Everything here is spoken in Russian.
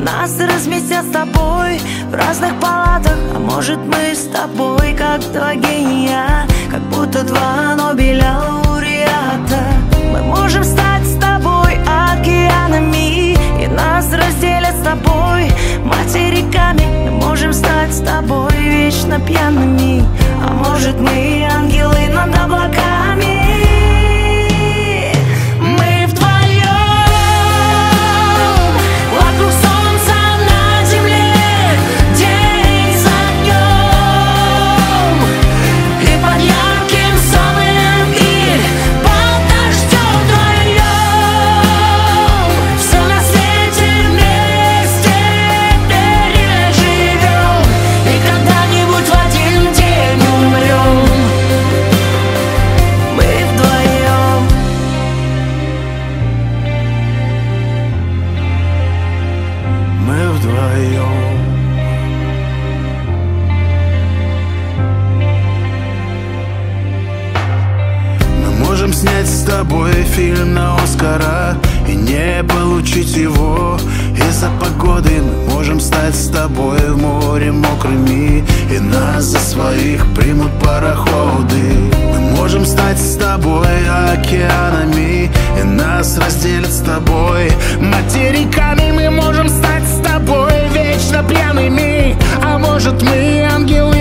нас разместят с тобой в разных палатах. А может, мы с тобой как два гения, как будто два Нобеля лауреата. Мы можем стать с тобой океанами, и нас разделят с тобой материками. Мы можем стать с тобой вечно пьяными, а может, мы ангелы над облаками. Снять с тобой фильм на Оскара и не получить его из-за погоды. Мы можем стать с тобой в море мокрыми, и нас за своих примут пароходы. Мы можем стать с тобой океанами, и нас разделят с тобой материками. Мы можем стать с тобой вечно пьяными, а может, мы ангелы